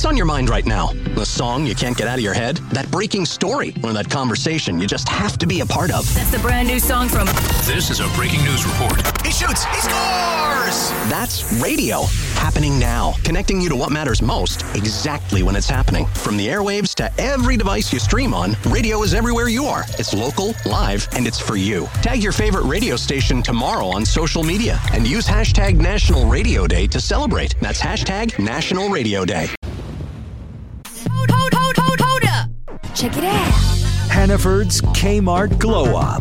What's on your mind right now? The song you can't get out of your head? That breaking story? Or that conversation you just have to be a part of? That's the brand new song from... This is a breaking news report. He shoots! He scores! That's radio. Happening now. Connecting you to what matters most, exactly when it's happening. From the airwaves to every device you stream on, radio is everywhere you are. It's local, live, and it's for you. Tag your favorite radio station tomorrow on social media and use hashtag National Radio Day to celebrate. That's hashtag National Radio Day. Hold up. Check it out. Hannaford's Kmart Glow Up.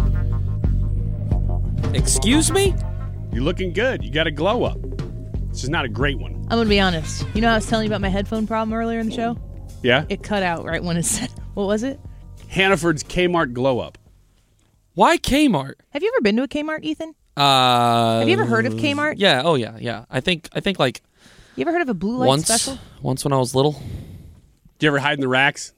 Excuse me? You're looking good. You got a glow up. This is not a great one. I'm going to be honest. You know how I was telling you about my headphone problem earlier in the show? Yeah? It cut out right when it said, what was it? Hannaford's Kmart glow up. Why Kmart? Have you ever been to a Kmart, Ethan? Have you ever heard of Kmart? Yeah. Oh, yeah. I think like You ever heard of a blue light special? Once when I was little. Do you ever hide in the racks?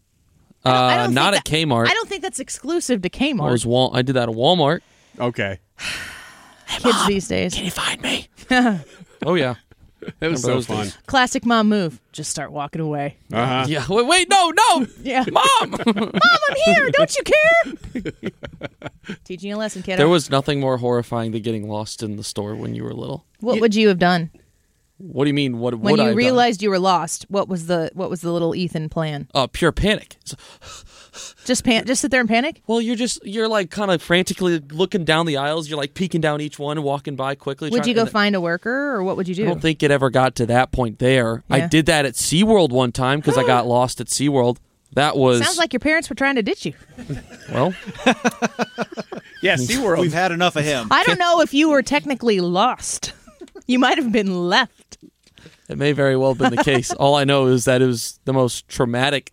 I don't Not think at Kmart. I don't think that's exclusive to Kmart. I did that at Walmart. Okay. Hey, kids these days. Can you find me? Oh yeah. That was so fun. Classic mom move. Just start walking away. Uh-huh. Yeah. Wait, no. Yeah. Mom! Mom, I'm here. Don't you care? Teaching you a lesson, kiddo. There was nothing more horrifying than getting lost in the store when you were little. What would you have done? What do you mean? What When would I you have realized you were lost, what was the little Ethan plan? pure panic. Just sit there and panic? Well, you're like kind of frantically looking down the aisles. You're like peeking down each one and walking by quickly. Would you go find a worker, or what would you do? I don't think it ever got to that point there. Yeah. I did that at SeaWorld one time because I got lost at SeaWorld. That was... Sounds like your parents were trying to ditch you. Well... Yeah, SeaWorld. We've had enough of him. I don't know if you were technically lost. You might have been left. It may very well have been the case. All I know is that it was the most traumatic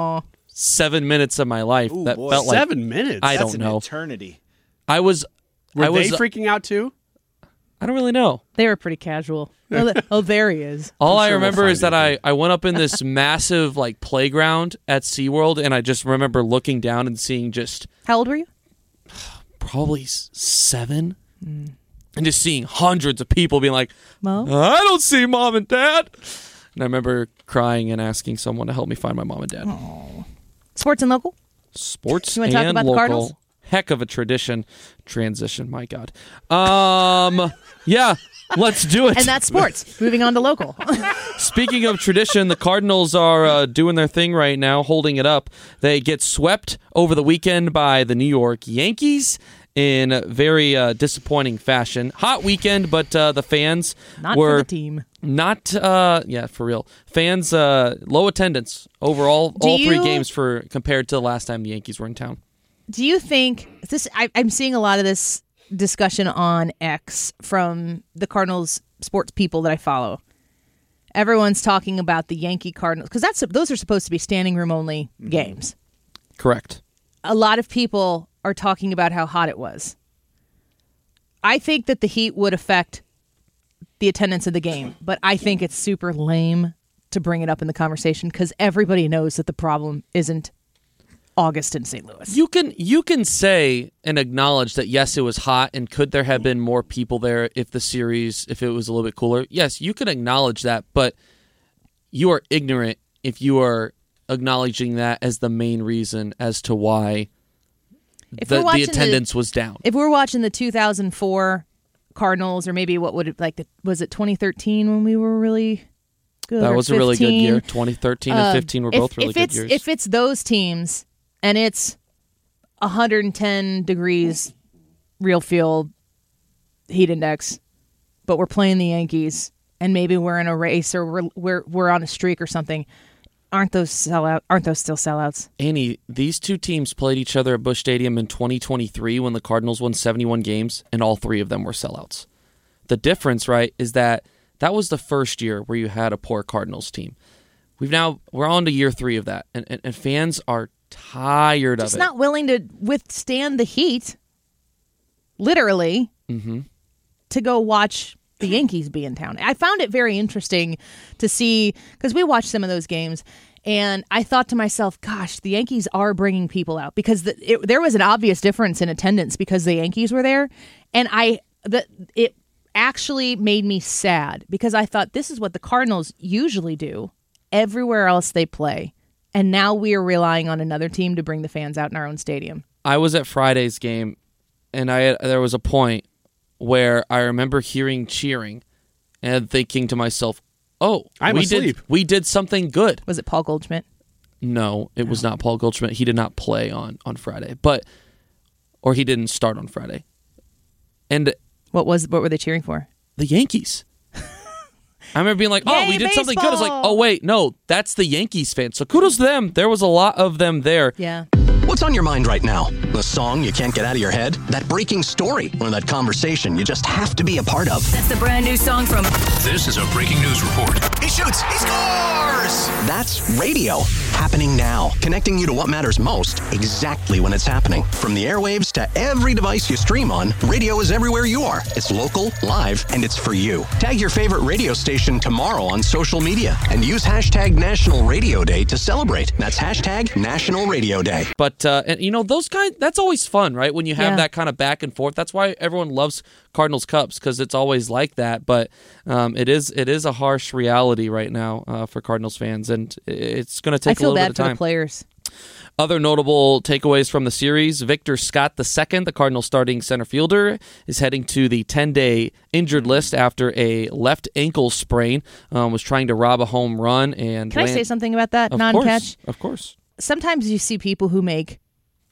7 minutes of my life. Ooh, that boy. felt like 7 minutes? I That's don't an know. eternity. Were they freaking out too? I don't really know. They were pretty casual. Oh, there he is. All I sure remember we'll is that find I went up in this massive like playground at SeaWorld, and I just remember looking down and seeing just How old were you? probably 7, and just seeing hundreds of people being like, Mom? I don't see Mom and Dad. And I remember crying and asking someone to help me find my mom and dad. Sports and local? Sports You and wanna talk about the local. Cardinals? Heck of a transition, my God. Yeah, let's do it. And that's sports. Moving on to local. Speaking of tradition, the Cardinals are doing their thing right now, holding it up. They get swept over the weekend by the New York Yankees in very disappointing fashion. Hot weekend, but the fans Not were for the team. not, for real. Fans, low attendance overall, all 3 games compared to the last time the Yankees were in town. Do you think I'm seeing a lot of this discussion on X from the Cardinals sports people that I follow. Everyone's talking about the Yankee Cardinals because those are supposed to be standing room only games. Correct. A lot of people are talking about how hot it was. I think that the heat would affect the attendance of the game, but I think it's super lame to bring it up in the conversation because everybody knows that the problem isn't August in St. Louis. You can say and acknowledge that yes, it was hot, and could there have been more people there if it was a little bit cooler? Yes, you can acknowledge that, but you are ignorant if you are acknowledging that as the main reason as to why the attendance was down. If we're watching the 2004 Cardinals, or maybe was it 2013 when we were really good? That was a really good year. 2013 and 15 were both really good years. If it's those teams and it's 110 degrees real field heat index, but we're playing the Yankees and maybe we're in a race or we're on a streak or something, aren't those still sellouts? Annie, these 2 teams played each other at Busch Stadium in 2023 when the Cardinals won 71 games, and all 3 of them were sellouts. The difference, right, is that was the first year where you had a poor Cardinals team. We're on to year 3 of that, and fans are tired of it. Just not willing to withstand the heat, literally, to go watch the Yankees be in town. I found it very interesting to see, because we watched some of those games, and I thought to myself, gosh, the Yankees are bringing people out, because there was an obvious difference in attendance because the Yankees were there, and it actually made me sad, because I thought this is what the Cardinals usually do everywhere else they play. And now we are relying on another team to bring the fans out in our own stadium. I was at Friday's game, and there was a point where I remember hearing cheering and thinking to myself, "Oh, I'm asleep. We did something good." Was it Paul Goldschmidt? No, it was not Paul Goldschmidt. He did not play on Friday, or he didn't start on Friday. And What were they cheering for? the Yankees. I remember being like, "Oh, Yay, we did something good." I was like, baseball! "Oh wait, no, that's the Yankees fans." So kudos to them. There was a lot of them there. Yeah. What's on your mind right now? The song you can't get out of your head? That breaking story? Or that conversation you just have to be a part of? That's the brand new song from This is a breaking news report. He shoots! He scores! That's radio. Happening now. Connecting you to what matters most exactly when it's happening. From the airwaves to every device you stream on, radio is everywhere you are. It's local, live, and it's for you. Tag your favorite radio station tomorrow on social media and use hashtag National Radio Day to celebrate. That's hashtag National Radio Day. But and those guys, that's always fun, right? When you have Yeah. that kind of back and forth. That's why everyone loves Cardinals Cubs, because it's always like that. But it is a harsh reality right now for Cardinals fans, and it's going to I take a feel little bit bad of for time. the players. Other notable takeaways from the series: Victor Scott II, the Cardinals starting center fielder, is heading to the 10-day injured list after a left ankle sprain. Was trying to rob a home run and Can I say something about that Of non-catch? course, of course. Sometimes you see people who make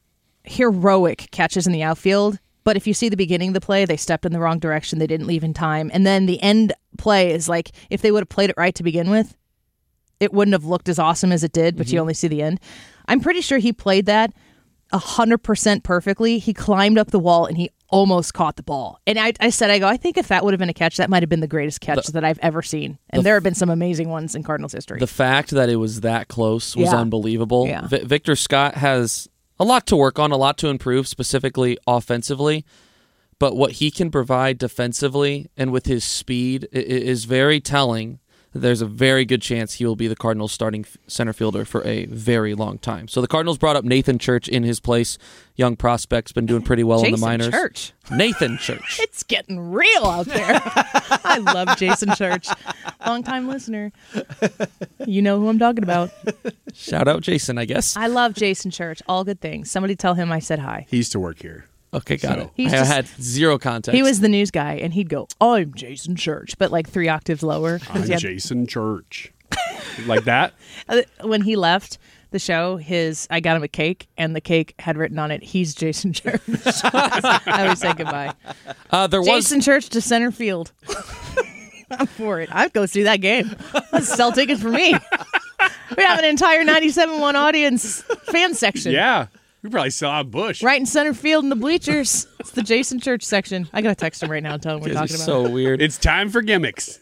heroic catches in the outfield, but if you see the beginning of the play, they stepped in the wrong direction, they didn't leave in time, and then the end play is like, if they would have played it right to begin with, it wouldn't have looked as awesome as it did, but you only see the end. I'm pretty sure he played that 100% perfectly. He climbed up the wall and he almost caught the ball. And I think if that would have been a catch, that might have been the greatest catch that I've ever seen. And there have been some amazing ones in Cardinals history. The fact that it was that close was Yeah. unbelievable. Yeah. Victor Scott has a lot to work on, a lot to improve, specifically offensively. But what he can provide defensively and with his speed is very telling. There's a very good chance he will be the Cardinals' starting center fielder for a very long time. So the Cardinals brought up Nathan Church in his place. Young prospect's been doing pretty well in the Jason minors. Church. Nathan Church. It's getting real out there. I love Jason Church. Long-time listener. You know who I'm talking about. Shout out Jason, I guess. I love Jason Church. All good things. Somebody tell him I said hi. He used to work here. Okay, got it. He's I just- had zero context. He was the news guy, and he'd go, I'm Jason Church, but like 3 octaves lower. 'Cause I'm he had- Jason Church. Like that? When he left the show, I got him a cake, and the cake had written on it, he's Jason Church. I always say goodbye. there was Jason Church to center field. I'm for it. I'd go see that game. Let's sell tickets for me. We have an entire 97.1 audience fan section. Yeah. We probably sell out Bush. Right in center field in the bleachers. It's the Jason Church section. I got to text him right now and tell him we're talking it's about. so weird. It's time for gimmicks.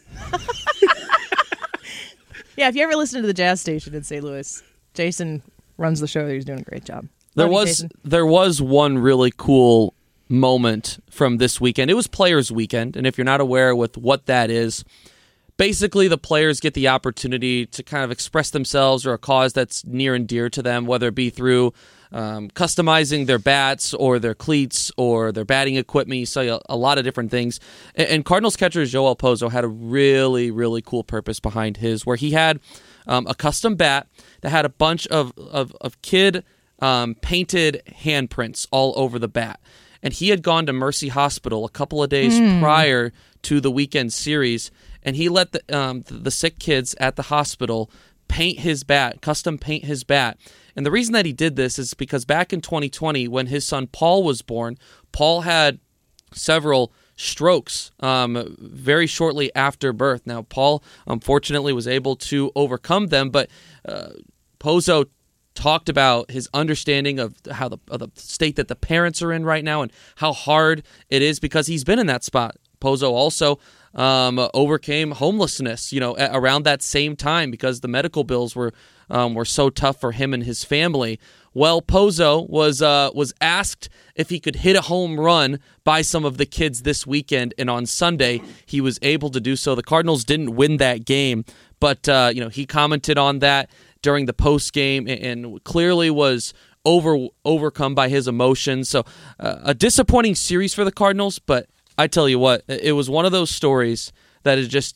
Yeah, if you ever listen to the jazz station in St. Louis, Jason runs the show. He's doing a great job. Love you, Jason. There was one really cool moment from this weekend. It was Players Weekend, and if you're not aware with what that is, basically the players get the opportunity to kind of express themselves or a cause that's near and dear to them, whether it be through customizing their bats or their cleats or their batting equipment. You saw a lot of different things. And Cardinals catcher Joel Pozo had a really, really cool purpose behind his, where he had a custom bat that had a bunch of kid painted handprints all over the bat. And he had gone to Mercy Hospital a couple of days prior to the weekend series, and he let the sick kids at the hospital custom paint his bat. And the reason that he did this is because back in 2020, when his son Paul was born, Paul had several strokes very shortly after birth. Now, Paul, unfortunately, was able to overcome them, but Pozo talked about his understanding of how the state that the parents are in right now and how hard it is because he's been in that spot. Pozo also overcame homelessness, around that same time because the medical bills were so tough for him and his family. Well, Pozo was asked if he could hit a home run by some of the kids this weekend, and on Sunday he was able to do so. The Cardinals didn't win that game, but he commented on that during the post game and clearly was overcome by his emotions. So a disappointing series for the Cardinals, but I tell you what, it was one of those stories that is just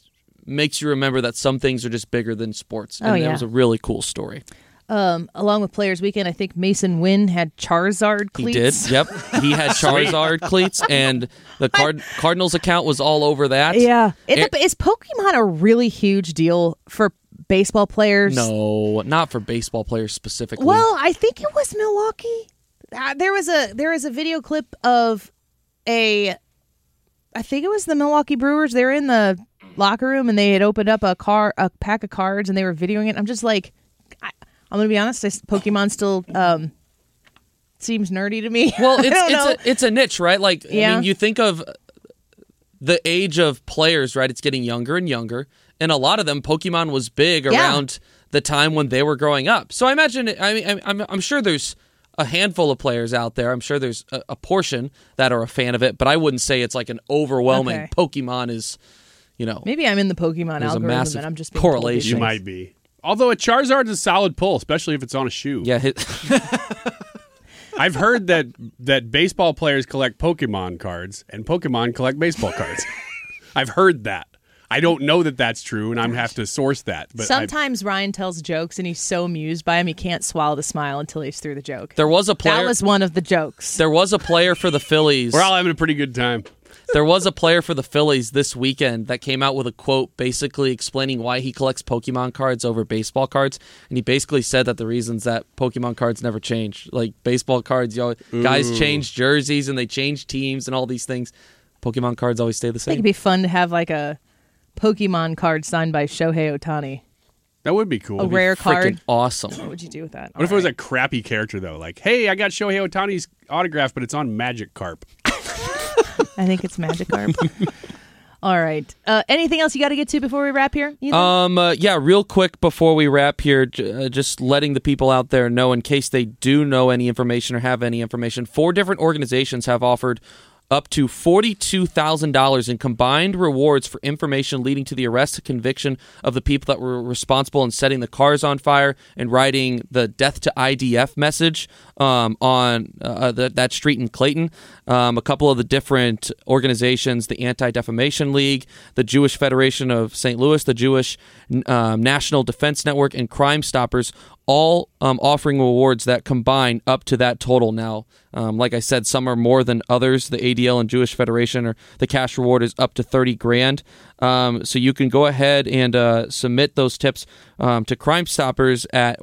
makes you remember that some things are just bigger than sports. And yeah. That was a really cool story. Along with Players Weekend, I think Mason Wynn had Charizard cleats. He did, yep. He had Charizard cleats, and the Cardinals account was all over that. Yeah. Is Pokemon a really huge deal for baseball players? No, not for baseball players specifically. Well, I think it was Milwaukee. There was a video clip of I think it was the Milwaukee Brewers. They were in the locker room, and they had opened up a pack of cards, and they were videoing it. I'm just like... I'm going to be honest, Pokemon still seems nerdy to me. Well, it's a niche, right? Like, I mean, you think of the age of players, right? It's getting younger and younger. And a lot of them, Pokemon was big around the time when they were growing up. So I imagine, I'm sure there's a handful of players out there. I'm sure there's a portion that are a fan of it, but I wouldn't say it's like an overwhelming Pokemon is, Maybe I'm in the Pokemon algorithm a massive and I'm just being correlation. You might be. Although a Charizard's a solid pull, especially if it's on a shoe. Yeah. I've heard that baseball players collect Pokemon cards and Pokemon collect baseball cards. I've heard that. I don't know that that's true, and I'm have to source that. But sometimes Ryan tells jokes, and he's so amused by him, he can't swallow the smile until he's through the joke. There was a player. That was one of the jokes. There was a player for the Phillies. We're all having a pretty good time. There was a player for the Phillies this weekend that came out with a quote basically explaining why he collects Pokemon cards over baseball cards. And he basically said that the reasons that Pokemon cards never change. Like baseball cards, guys change jerseys and they change teams and all these things. Pokemon cards always stay the I think same. it'd be fun to have like a Pokemon card signed by Shohei Ohtani. That would be cool. A rare card. Awesome. What would you do with that? What if it was a crappy character, though? Like, hey, I got Shohei Ohtani's autograph, but it's on Magikarp. I think it's Magikarp. All right. Anything else you got to get to before we wrap here? Yeah, real quick before we wrap here, just letting the people out there know in case they do know any information or have any information. 4 different organizations have offered up to $42,000 in combined rewards for information leading to the arrest and conviction of the people that were responsible in setting the cars on fire and writing the Death to IDF message on that street in Clayton. A couple of the different organizations, the Anti-Defamation League, the Jewish Federation of St. Louis, the Jewish National Defense Network, and Crime Stoppers, all offering rewards that combine up to that total now. Like I said, some are more than others. The ADL and Jewish Federation, or the cash reward is up to $30,000. So you can go ahead and submit those tips to Crime Stoppers at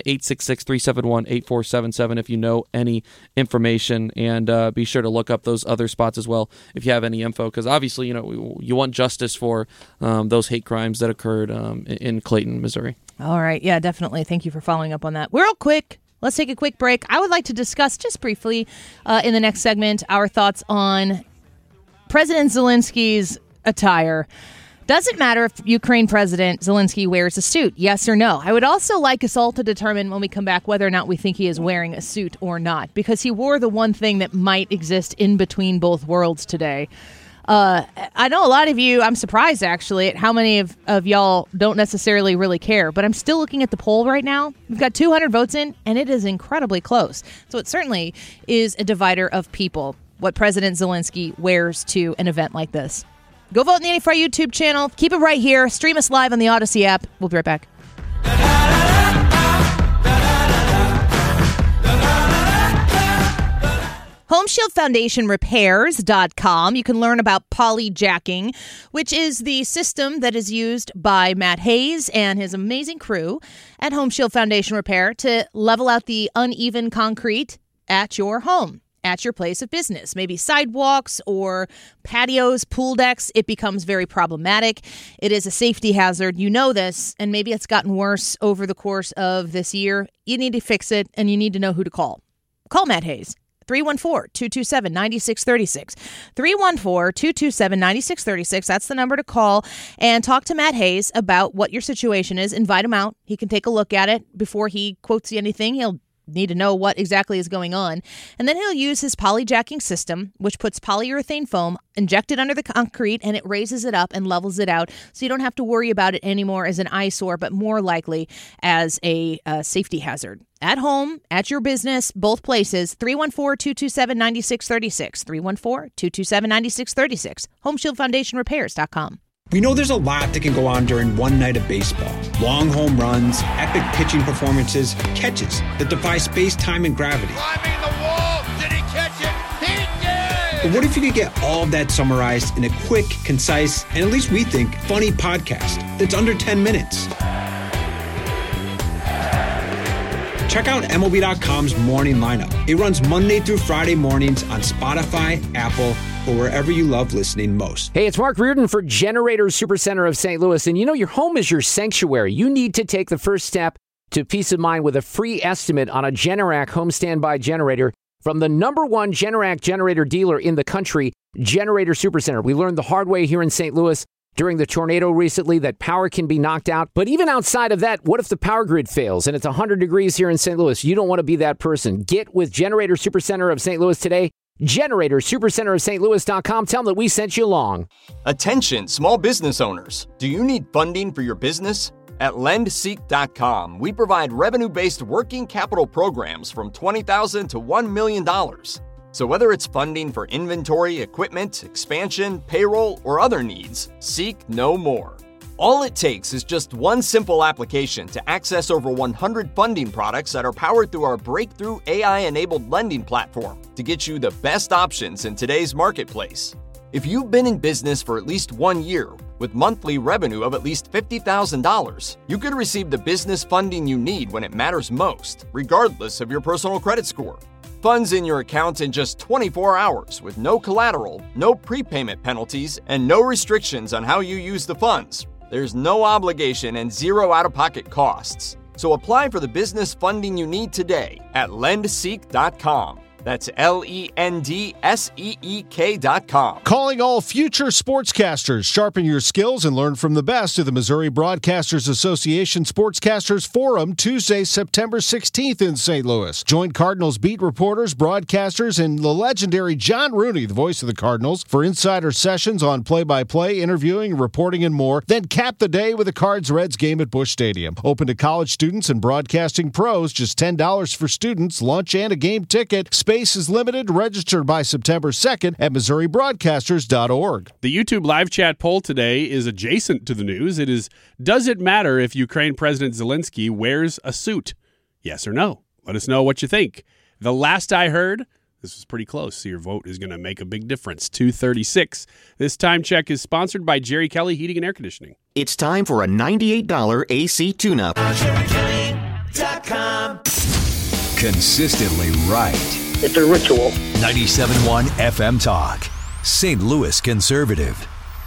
1-866-371-8477 if you know any information, and be sure to look up those other spots as well if you have any info, because obviously you want justice for those hate crimes that occurred in Clayton, Missouri. All right. Yeah, definitely. Thank you for following up on that. Real quick, let's take a quick break. I would like to discuss just briefly in the next segment our thoughts on President Zelensky's attire. Does it matter if Ukraine President Zelensky wears a suit? Yes or no? I would also like us all to determine when we come back whether or not we think he is wearing a suit or not, because he wore the one thing that might exist in between both worlds today. I know a lot of you, I'm surprised actually at how many of y'all don't necessarily really care, but I'm still looking at the poll right now. We've got 200 votes in, and it is incredibly close. So it certainly is a divider of people, what President Zelensky wears to an event like this. Go vote in the NFR YouTube channel. Keep it right here. Stream us live on the Odyssey app. We'll be right back. HomeShieldFoundationRepairs.com. You can learn about polyjacking, which is the system that is used by Matt Hayes and his amazing crew at Home Shield Foundation Repair to level out the uneven concrete at your home, at your place of business. Maybe sidewalks or patios, pool decks. It becomes very problematic. It is a safety hazard. You know this, and maybe it's gotten worse over the course of this year. You need to fix it, and you need to know who to call. Call Matt Hayes. 314-227-9636. 314-227-9636. That's the number to call, and talk to Matt Hayes about what your situation is. Invite him out. He can take a look at it before he quotes you anything. He'll need to know what exactly is going on. And then he'll use his polyjacking system, which puts polyurethane foam injected under the concrete, and it raises it up and levels it out. So you don't have to worry about it anymore as an eyesore, but more likely as a safety hazard. At home, at your business, both places. 314-227-9636. 314-227-9636. HomeShieldFoundationRepairs.com. We know there's a lot that can go on during one night of baseball. Long home runs, epic pitching performances, catches that defy space, time, and gravity. Climbing the wall! Did he catch it? He did! But what if you could get all of that summarized in a quick, concise, and at least we think, funny podcast that's under 10 minutes? Check out MLB.com's Morning Lineup. It runs Monday through Friday mornings on Spotify, Apple, or wherever you love listening most. Hey, it's Mark Reardon for Generator Supercenter of St. Louis. And you know, your home is your sanctuary. You need to take the first step to peace of mind with a free estimate on a Generac home standby generator from the #1 Generac generator dealer in the country, Generator Supercenter. We learned the hard way here in St. Louis during the tornado recently that power can be knocked out. But even outside of that, what if the power grid fails and it's 100 degrees here in St. Louis? You don't want to be that person. Get with Generator Supercenter of St. Louis today. Generator Supercenter of St. Louis.com. Tell them that we sent you along. Attention, small business owners. Do you need funding for your business? At LendSeek.com, we provide revenue-based working capital programs from $20,000 to $1 million. So whether it's funding for inventory, equipment, expansion, payroll, or other needs, seek no more. All it takes is just one simple application to access over 100 funding products that are powered through our breakthrough AI-enabled lending platform to get you the best options in today's marketplace. If you've been in business for at least 1 year with monthly revenue of at least $50,000, you could receive the business funding you need when it matters most, regardless of your personal credit score. Funds in your account in just 24 hours with no collateral, no prepayment penalties, and no restrictions on how you use the funds. There's no obligation and zero out-of-pocket costs. So apply for the business funding you need today at LendSeek.com. That's LendSeek.com. Calling all future sportscasters. Sharpen your skills and learn from the best of the Missouri Broadcasters Association Sportscasters Forum Tuesday, September 16th in St. Louis. Join Cardinals beat reporters, broadcasters, and the legendary John Rooney, the voice of the Cardinals, for insider sessions on play-by-play, interviewing, reporting, and more. Then cap the day with a Cards-Reds game at Busch Stadium. Open to college students and broadcasting pros. Just $10 for students, lunch, and a game ticket. Space is limited. Registered by September 2nd at MissouriBroadcasters.org. The YouTube live chat poll today is adjacent to the news. It is, does it matter if Ukraine President Zelensky wears a suit? Yes or no? Let us know what you think. The last I heard, this was pretty close, so your vote is going to make a big difference. 236. This time check is sponsored by Jerry Kelly Heating and Air Conditioning. It's time for a $98 AC tune-up. JerryKelly.com. Consistently right. It's a ritual. 97.1 FM Talk. St. Louis Conservative.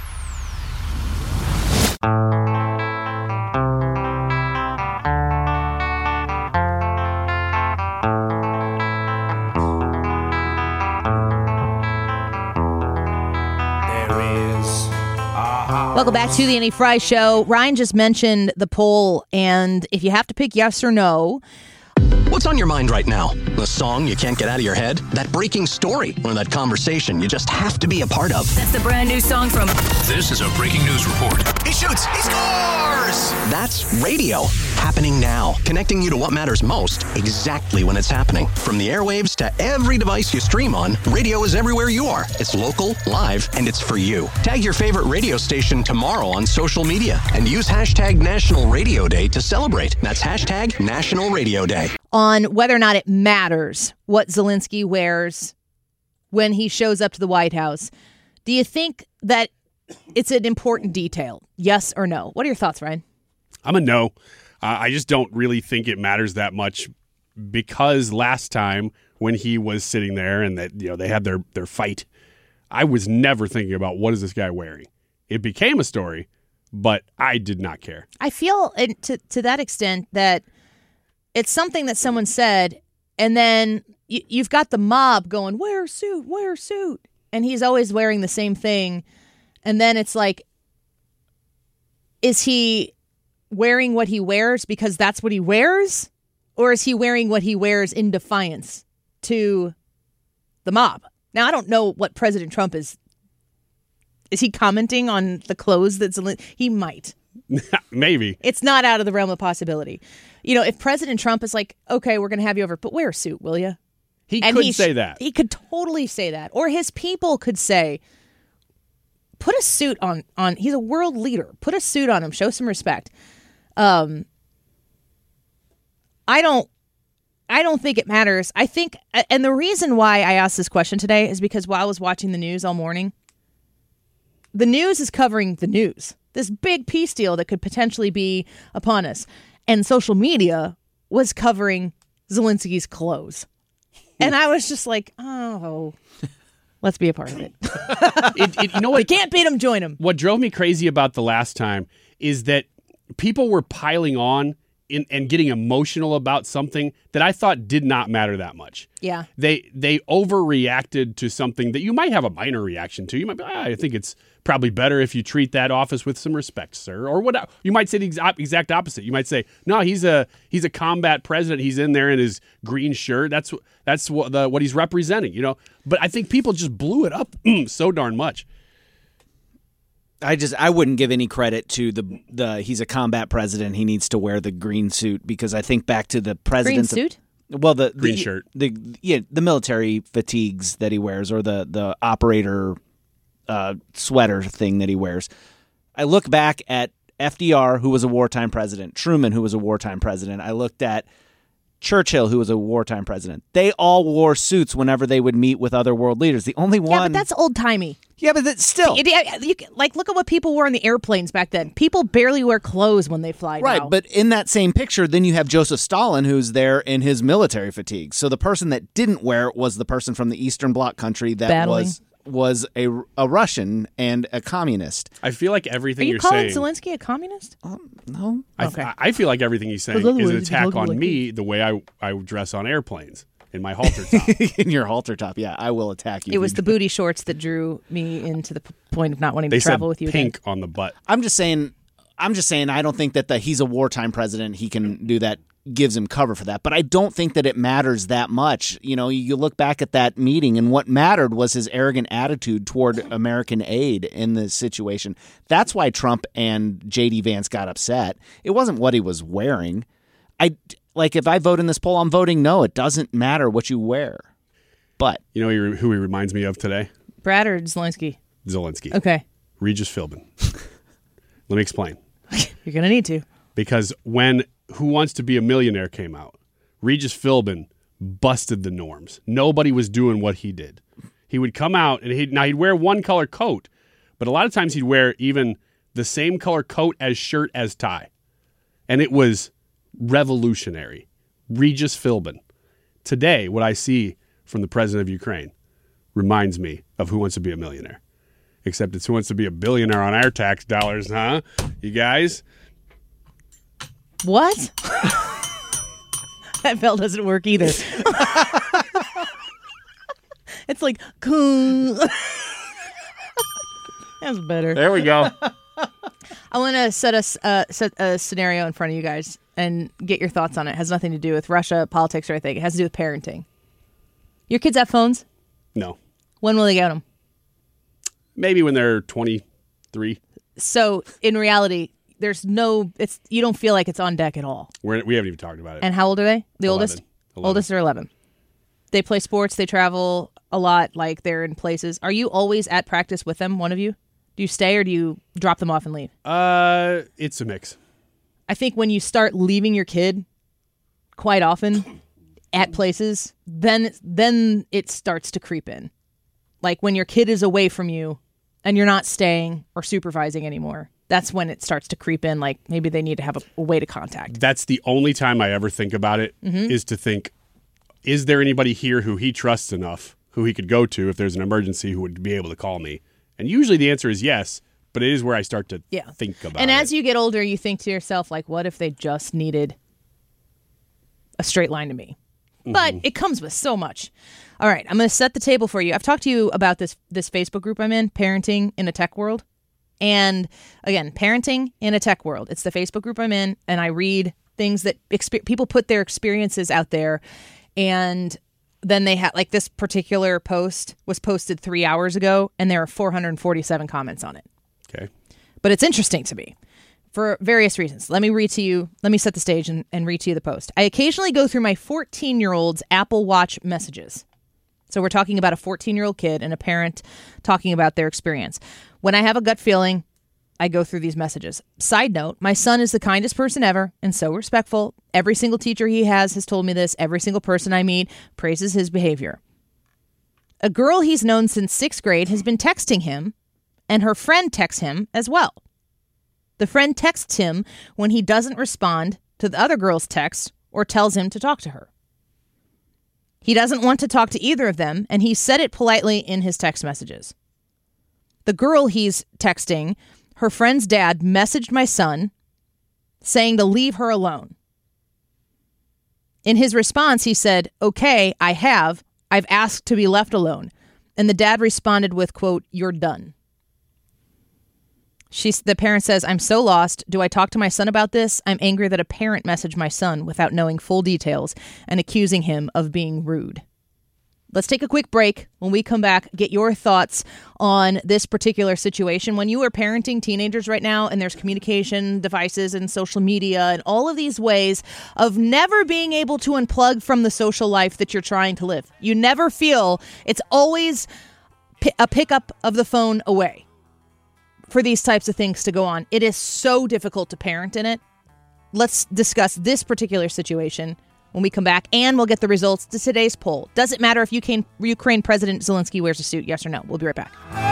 Welcome back to the Annie Fry Show. Ryan just mentioned the poll, and if you have to pick yes or no, what's on your mind right now? The song you can't get out of your head? That breaking story? Or that conversation you just have to be a part of? That's the brand new song from... This is a breaking news report. He shoots! He scores! That's radio. Happening now. Connecting you to what matters most, exactly when it's happening. From the airwaves to every device you stream on, radio is everywhere you are. It's local, live, and it's for you. Tag your favorite radio station tomorrow on social media and use hashtag National Radio Day to celebrate. That's hashtag National Radio Day. On whether or not it matters what Zelensky wears when he shows up to the White House. Do you think that it's an important detail? Yes or no? What are your thoughts, Ryan? I'm a no. I just don't really think it matters that much because last time when he was sitting there and that they had their fight, I was never thinking about what is this guy wearing. It became a story, but I did not care. I feel to that extent that it's something that someone said, and then you've got the mob going, wear a suit, and he's always wearing the same thing. And then it's like, is he wearing what he wears because that's what he wears? Or is he wearing what he wears in defiance to the mob? Now, I don't know what President Trump is. Is he commenting on the clothes that he might? Maybe. It's not out of the realm of possibility. If President Trump is like, okay, we're going to have you over, but wear a suit, will you? He could say that. He could totally say that. Or his people could say, put a suit on. He's a world leader. Put a suit on him. Show some respect. I don't think it matters. I think, and the reason why I asked this question today is because while I was watching the news all morning, the news is covering the news. This big peace deal that could potentially be upon us. And social media was covering Zelensky's clothes. And I was just like, oh, let's be a part of it. You know what? You can't beat him, join him. What drove me crazy about the last time is that people were piling on and getting emotional about something that I thought did not matter that much. Yeah. They overreacted to something that you might have a minor reaction to. You might be, I think it's probably better if you treat that office with some respect, sir. Or what? You might say the exact opposite. You might say, no, he's a combat president. He's in there in his green shirt. That's what he's representing, you know. But I think people just blew it up so darn much. I wouldn't give any credit to the he's a combat president. He needs to wear the green suit because I think back to the president's green suit. Well, the green shirt, the military fatigues that he wears, or the operator sweater thing that he wears. I look back at FDR, who was a wartime president, Truman, who was a wartime president. I looked at Churchill, who was a wartime president. They all wore suits whenever they would meet with other world leaders. The only one... Yeah, but that's old-timey. Yeah, but that's still... Look at what people wore on the airplanes back then. People barely wear clothes when they fly right, now. But in that same picture, then you have Joseph Stalin, who's there in his military fatigue. So the person that didn't wear it was the person from the Eastern Bloc country that Battling. was a Russian and a communist. I feel like everything you're calling saying... Zelensky a communist? No. Okay. I feel like everything he's saying is an attack on me, the way I dress on airplanes, in my halter top. In your halter top, yeah. I will attack you. It was the booty shorts that drew me into the point of not wanting to travel with you again. Pink on the butt. I'm just saying I don't think that he's a wartime president. He can do that, gives him cover for that. But I don't think that it matters that much. You know, you look back at that meeting, and what mattered was his arrogant attitude toward American aid in this situation. That's why Trump and J.D. Vance got upset. It wasn't what he was wearing. If I vote in this poll, I'm voting no. It doesn't matter what you wear. But you know who he reminds me of today? Brad or Zelensky? Zelensky. Okay. Regis Philbin. Let me explain. You're going to need to. Because when Who Wants to Be a Millionaire came out, Regis Philbin busted the norms. Nobody was doing what he did. He would come out, and he'd wear one color coat, but a lot of times he'd wear even the same color coat as shirt as tie. And it was revolutionary. Regis Philbin. Today, what I see from the president of Ukraine reminds me of Who Wants to Be a Millionaire. Except it's Who Wants to Be a Billionaire on our tax dollars, huh? You guys? What? That bell doesn't work either. It's like, that's better. There we go. I want to set a scenario in front of you guys and get your thoughts on it. It has nothing to do with Russia, politics, or anything. It has to do with parenting. Your kids have phones? No. When will they get them? Maybe when they're 23. So, in reality, you don't feel like it's on deck at all. We haven't even talked about it. And how old are they? The 11. oldest? Oldest are 11. They play sports. They travel a lot. Like, they're in places. Are you always at practice with them, one of you? Do you stay or do you drop them off and leave? It's a mix. I think when you start leaving your kid quite often at places, then it starts to creep in. Like when your kid is away from you and you're not staying or supervising anymore, that's when it starts to creep in. Like maybe they need to have a way to contact. That's the only time I ever think about it, is to think, is there anybody here who he trusts enough, who he could go to if there's an emergency, who would be able to call me? And usually the answer is yes, but it is where I start to think about it. And as you get older, you think to yourself, like, what if they just needed a straight line to me? But it comes with so much. All right, I'm going to set the table for you. I've talked to you about this Facebook group I'm in, Parenting in a Tech World. And again, Parenting in a Tech World. It's the Facebook group I'm in, and I read things that people put their experiences out there. And then they had, like, this particular post was posted 3 hours ago, and there are 447 comments on it. Okay. But it's interesting to me for various reasons. Let me set the stage and read to you the post. I occasionally go through my 14-year-old's Apple Watch messages. So we're talking about a 14-year-old kid and a parent talking about their experience. When I have a gut feeling, I go through these messages. Side note, my son is the kindest person ever and so respectful. Every single teacher he has told me this. Every single person I meet praises his behavior. A girl he's known since 6th grade has been texting him, and her friend texts him as well. The friend texts him when he doesn't respond to the other girl's text or tells him to talk to her. He doesn't want to talk to either of them, and he said it politely in his text messages. The girl he's texting, her friend's dad, messaged my son saying to leave her alone. In his response, he said, "Okay, I've asked to be left alone." And the dad responded with, quote, "You're done." The parent says, "I'm so lost. Do I talk to my son about this? I'm angry that a parent messaged my son without knowing full details and accusing him of being rude." Let's take a quick break. When we come back, get your thoughts on this particular situation. When you are parenting teenagers right now and there's communication devices and social media and all of these ways of never being able to unplug from the social life that you're trying to live. You never feel, it's always a pickup of the phone away for these types of things to go on. It is so difficult to parent in it. Let's discuss this particular situation when we come back, and we'll get the results to today's poll. Does it matter if Ukraine President Zelensky wears a suit? Yes or no? We'll be right back.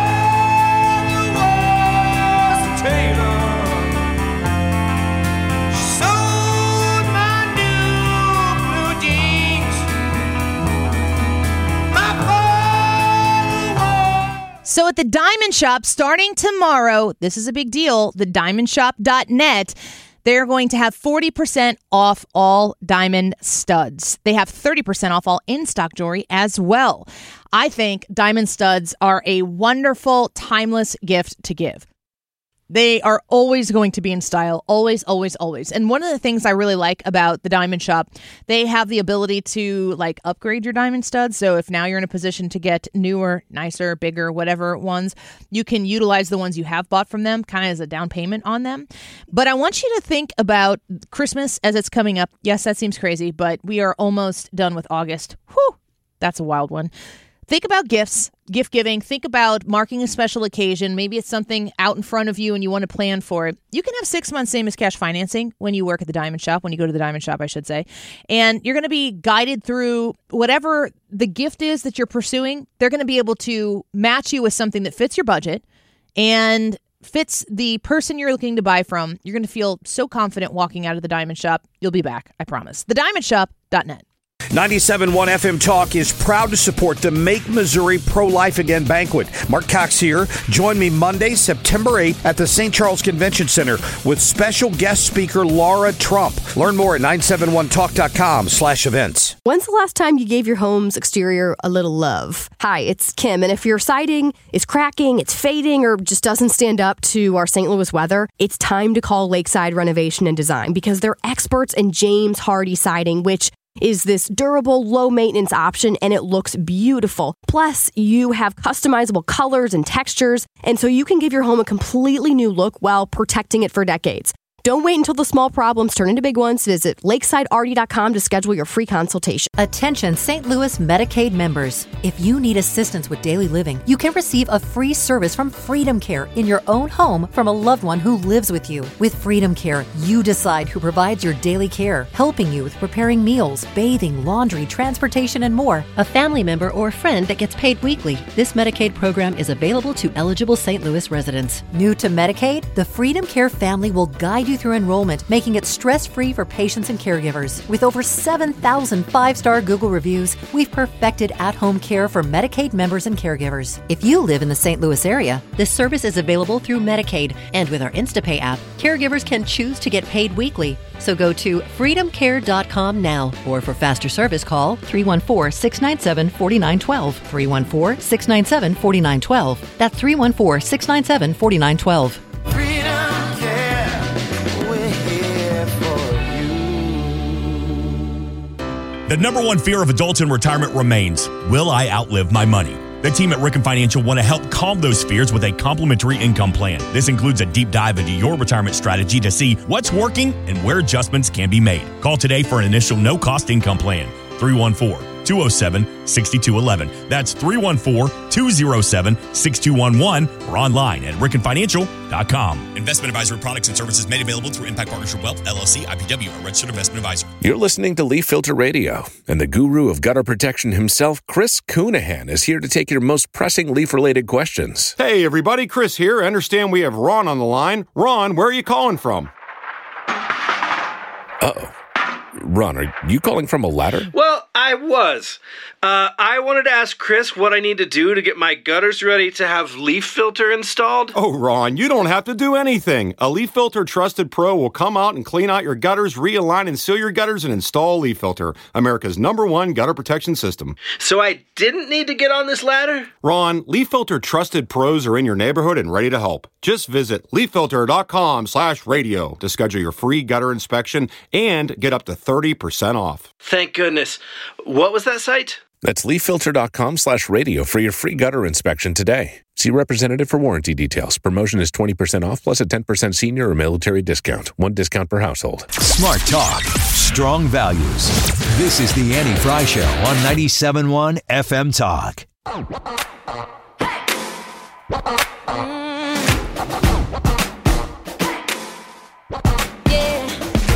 So at the Diamond Shop, starting tomorrow, this is a big deal, thediamondshop.net, they're going to have 40% off all diamond studs. They have 30% off all in-stock jewelry as well. I think diamond studs are a wonderful, timeless gift to give. They are always going to be in style. Always, always, always. And one of the things I really like about the Diamond Shop, they have the ability to upgrade your diamond studs. So if now you're in a position to get newer, nicer, bigger, whatever ones, you can utilize the ones you have bought from them kind of as a down payment on them. But I want you to think about Christmas as it's coming up. Yes, that seems crazy, but we are almost done with August. Whew, that's a wild one. Think about gifts, gift giving. Think about marking a special occasion. Maybe it's something out in front of you and you want to plan for it. You can have 6 months same as cash financing when you work at the Diamond Shop, when you go to the Diamond Shop, I should say. And you're going to be guided through whatever the gift is that you're pursuing. They're going to be able to match you with something that fits your budget and fits the person you're looking to buy from. You're going to feel so confident walking out of the Diamond Shop. You'll be back, I promise. TheDiamondShop.net. 97.1 FM Talk is proud to support the Make Missouri Pro-Life Again banquet. Mark Cox here. Join me Monday, September 8th at the St. Charles Convention Center with special guest speaker Laura Trump. Learn more at 971talk.com/events. When's the last time you gave your home's exterior a little love? Hi, it's Kim, and if your siding is cracking, it's fading, or just doesn't stand up to our St. Louis weather, it's time to call Lakeside Renovation and Design because they're experts in James Hardy siding, which is this durable, low-maintenance option, and it looks beautiful. Plus, you have customizable colors and textures, and so you can give your home a completely new look while protecting it for decades. Don't wait until the small problems turn into big ones. Visit lakesidearty.com to schedule your free consultation. Attention St. Louis Medicaid members. If you need assistance with daily living, you can receive a free service from Freedom Care in your own home from a loved one who lives with you. With Freedom Care, you decide who provides your daily care, helping you with preparing meals, bathing, laundry, transportation, and more. A family member or friend that gets paid weekly. This Medicaid program is available to eligible St. Louis residents. New to Medicaid? The Freedom Care family will guide you through enrollment, making it stress-free for patients and caregivers. With over 7,000 five-star Google reviews, we've perfected at-home care for Medicaid members and caregivers. If you live in the St. Louis area, this service is available through Medicaid, and with our InstaPay app, caregivers can choose to get paid weekly. So go to freedomcare.com now, or for faster service, call 314-697-4912. 314-697-4912. That's 314-697-4912. The number one fear of adults in retirement remains, will I outlive my money? The team at Ricken Financial want to help calm those fears with a complimentary income plan. This includes a deep dive into your retirement strategy to see what's working and where adjustments can be made. Call today for an initial no-cost income plan. 314-207-6211. That's 314-207-6211 or online at rickonfinancial.com. Investment advisory products and services made available through Impact Partnership Wealth, LLC, IPW, a registered investment advisor. You're listening to Leaf Filter Radio, and the guru of gutter protection himself, Chris Coonahan, is here to take your most pressing leaf-related questions. Hey, everybody, Chris here. I understand we have Ron on the line. Ron, where are you calling from? Uh-oh. Ron, are you calling from a ladder? Well, I was. I wanted to ask Chris what I need to do to get my gutters ready to have Leaf Filter installed. Oh, Ron, you don't have to do anything. A Leaf Filter Trusted Pro will come out and clean out your gutters, realign and seal your gutters, and install Leaf Filter, America's #1 gutter protection system. So I didn't need to get on this ladder? Ron, Leaf Filter Trusted Pros are in your neighborhood and ready to help. Just visit leaffilter.com/radio to schedule your free gutter inspection and get up to 30% off. Thank goodness. What was that site? That's leaffilter.com/radio for your free gutter inspection today. See representative for warranty details. Promotion is 20% off plus a 10% senior or military discount. One discount per household. Smart talk, strong values. This is the Annie Fry Show on 97.1 FM Talk. Yeah,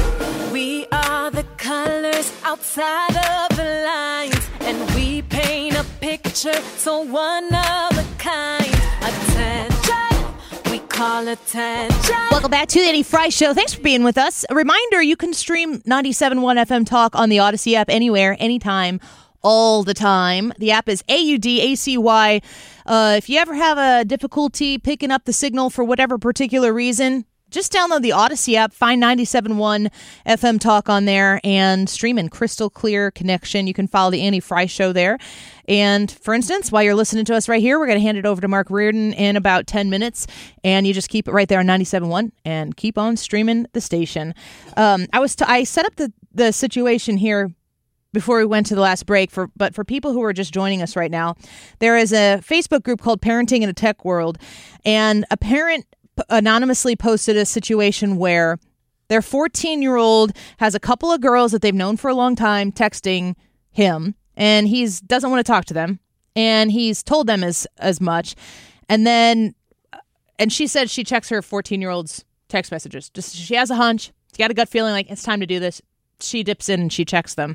we are the colors outside of the lines. And we paint a picture so one of a kind. Attention, we call attention. Welcome back to the Annie Fry Show. Thanks for being with us. A reminder, you can stream 97.1 FM Talk on the Odyssey app anywhere, anytime, all the time. The app is AUDACY. If you ever have a difficulty picking up the signal for whatever particular reason, just download the Odyssey app, find 97.1 FM Talk on there, and stream in crystal clear connection. You can follow the Annie Fry Show there. And for instance, while you're listening to us right here, we're going to hand it over to Mark Reardon in about 10 minutes. And you just keep it right there on 97.1 and keep on streaming the station. I set up the situation here before we went to the last break, but for people who are just joining us right now, there is a Facebook group called Parenting in a Tech World, and a parent anonymously posted a situation where their 14-year-old has a couple of girls that they've known for a long time texting him, and he doesn't want to talk to them, and he's told them as much. And she said she checks her 14-year-old's text messages. Just she has a hunch, she's got a gut feeling like it's time to do this. She dips in and she checks them.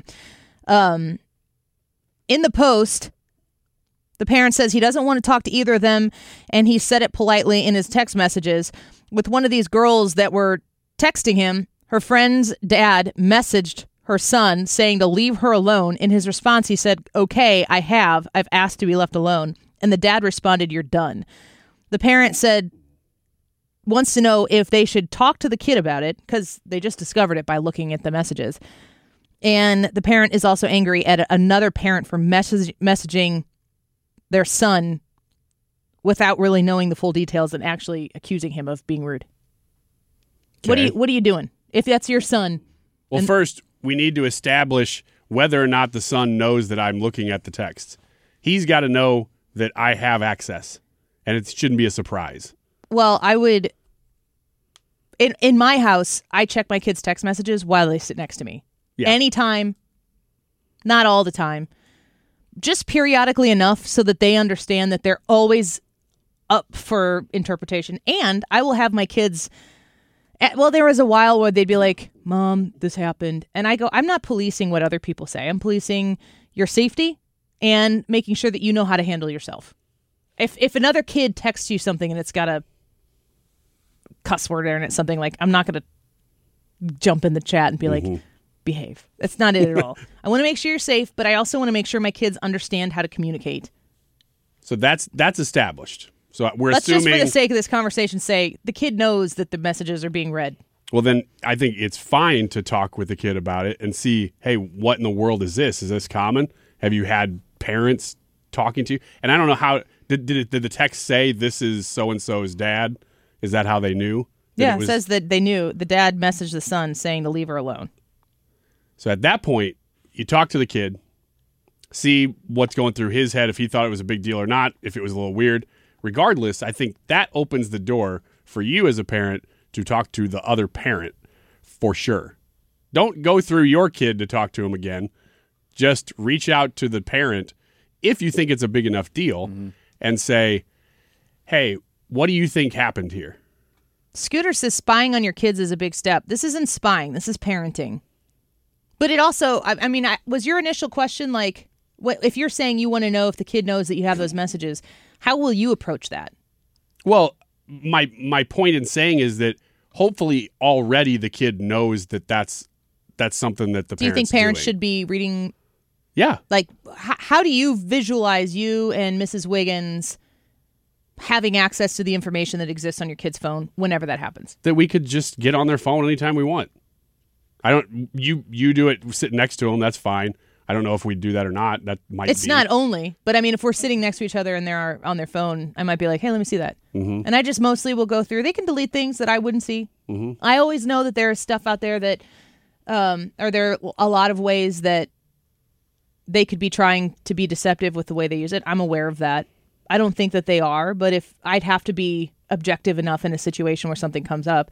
In the post, the parent says he doesn't want to talk to either of them, and he said it politely in his text messages. With one of these girls that were texting him, her friend's dad messaged her son saying to leave her alone. In his response, he said, "Okay, I've asked to be left alone." And the dad responded, "You're done." The parent wants to know if they should talk to the kid about it, because they just discovered it by looking at the messages. And the parent is also angry at another parent for messaging their son without really knowing the full details and actually accusing him of being rude. Okay. What are you doing if that's your son? Well, first, we need to establish whether or not the son knows that I'm looking at the text. He's got to know that I have access, and it shouldn't be a surprise. Well, I would... In my house, I check my kids' text messages while they sit next to me. Yeah. Anytime, not all the time. Just periodically enough so that they understand that they're always up for interpretation. And I will have my kids... Well, there was a while where they'd be like, "Mom, this happened." And I go, I'm not policing what other people say. I'm policing your safety and making sure that you know how to handle yourself. If another kid texts you something and it's got a cuss word in it, something like, I'm not going to jump in the chat and be like, behave. That's not it at all. I want to make sure you're safe, but I also want to make sure my kids understand how to communicate. So that's established. So Let's just, for the sake of this conversation, say the kid knows that the messages are being read. Well, then I think it's fine to talk with the kid about it and see, hey, what in the world is this? Is this common? Have you had parents talking to you? And I don't know how, did the text say this is so-and-so's dad? Is that how they knew? Yeah, it says that they knew. The dad messaged the son saying to leave her alone. So at that point, you talk to the kid, see what's going through his head, if he thought it was a big deal or not, if it was a little weird. Regardless, I think that opens the door for you as a parent to talk to the other parent for sure. Don't go through your kid to talk to him again. just reach out to the parent if you think it's a big enough deal and say, hey, what do you think happened here? Scooter says spying on your kids is a big step. This isn't spying. This is parenting. But it also, was your initial question like, if you're saying you want to know if the kid knows that you have those messages, how will you approach that? Well, my point in saying is that hopefully already the kid knows that that's something that the parents do. You think parents doing. should be reading? Yeah. Like, how do you visualize you and Mrs. Wiggins having access to the information that exists on your kid's phone whenever that happens? That we could just get on their phone anytime we want. You do it sitting next to them, that's fine. I don't know if we'd do that or not. That might It's not only, but if we're sitting next to each other and they're on their phone, I might be like, hey, let me see that. Mm-hmm. And I just mostly will go through. They can delete things that I wouldn't see. Mm-hmm. I always know that there's stuff out there that, or there are a lot of ways that they could be trying to be deceptive with the way they use it. I'm aware of that. I don't think that they are, but if I'd have to be objective enough in a situation where something comes up,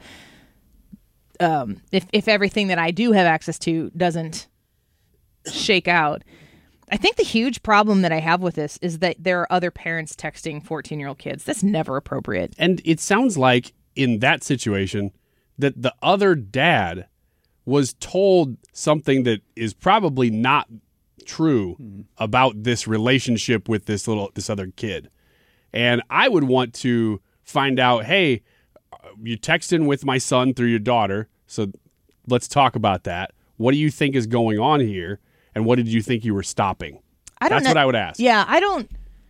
if everything that I do have access to doesn't shake out. I think the huge problem that I have with this is that there are other parents texting 14-year-old kids. That's never appropriate. And it sounds like in that situation that the other dad was told something that is probably not true about this relationship with this other kid. And I would want to find out, hey, you texting with my son through your daughter, so let's talk about that. What do you think is going on here? And what did you think you were stopping? That's what I would ask. Yeah, I don't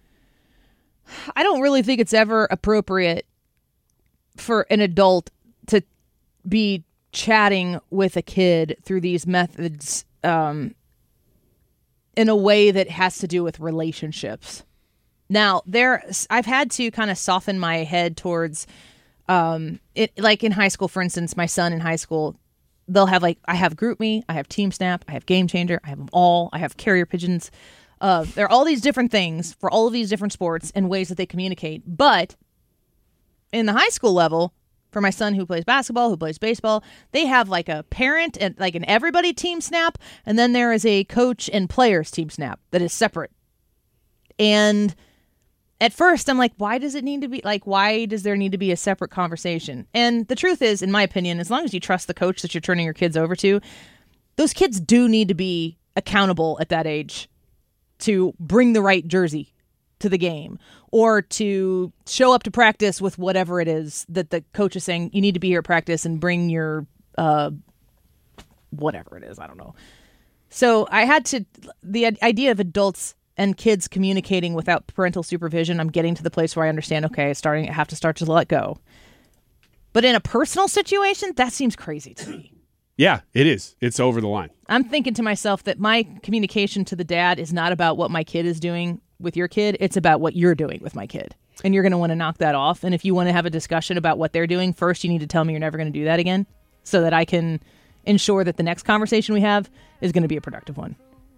really think it's ever appropriate for an adult to be chatting with a kid through these methods in a way that has to do with relationships. Now, I've had to kind of soften my head towards it. Like in high school, for instance, my son in high school, they'll have I have GroupMe, I have TeamSnap, I have Game Changer, I have them all, I have Carrier Pigeons. There are all these different things for all of these different sports and ways that they communicate. But in the high school level, for my son who plays basketball, who plays baseball, they have like a parent and like an everybody TeamSnap, and then there is a coach and players TeamSnap that is separate. And at first, I'm like, why does there need to be a separate conversation? And the truth is, in my opinion, as long as you trust the coach that you're turning your kids over to, those kids do need to be accountable at that age to bring the right jersey to the game or to show up to practice with whatever it is that the coach is saying, you need to be here at practice and bring your whatever it is. I don't know. So the idea of adults and kids communicating without parental supervision, I'm getting to the place where I understand, okay, I have to start to let go. But in a personal situation, that seems crazy to me. Yeah, it is. It's over the line. I'm thinking to myself that my communication to the dad is not about what my kid is doing with your kid. It's about what you're doing with my kid. And you're going to want to knock that off. And if you want to have a discussion about what they're doing, first you need to tell me you're never going to do that again so that I can ensure that the next conversation we have is going to be a productive one.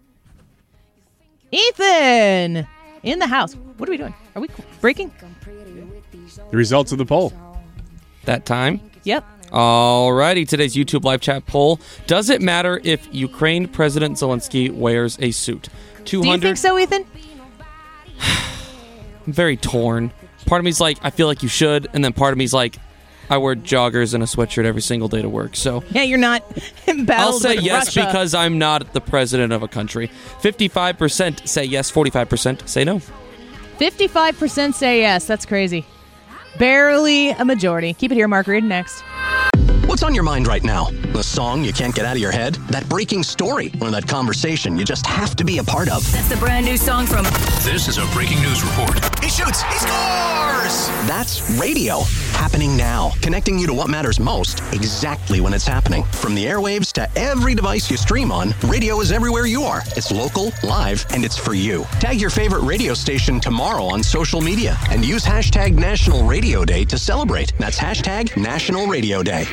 Ethan! In the house. What are we doing? Are we breaking? The results of the poll. That time? Yep. Alrighty, today's YouTube live chat poll. Does it matter if Ukraine President Zelensky wears a suit? 200. Do you think so, Ethan? I'm very torn. Part of me's like, I feel like you should, and then part of me's like, I wear joggers and a sweatshirt every single day to work, so... Yeah, you're not embattled I'll say with yes Russia. because I'm not the president of a country. 55% say yes, 45% say no. 55% say yes. That's crazy. Barely a majority. Keep it here, Mark Reed, next. What's on your mind right now? The song you can't get out of your head? That breaking story? Or that conversation you just have to be a part of? That's the brand new song from... This is a breaking news report. He shoots! He scores! That's radio. Happening now. Connecting you to what matters most exactly when it's happening. From the airwaves to every device you stream on, radio is everywhere you are. It's local, live, and it's for you. Tag your favorite radio station tomorrow on social media and use hashtag National Radio Day to celebrate. That's hashtag National Radio Day.